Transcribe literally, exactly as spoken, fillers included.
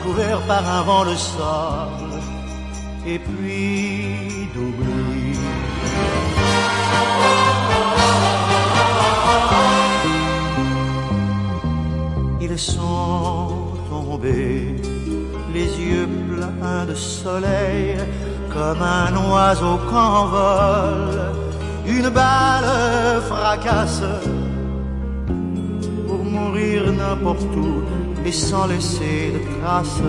couvert par un vent de sable et puis d'oubli. Ils sont tombés, les yeux pleins de soleil, comme un oiseau qu'envole une balle fracasse, pour mourir n'importe où et sans laisser de traces.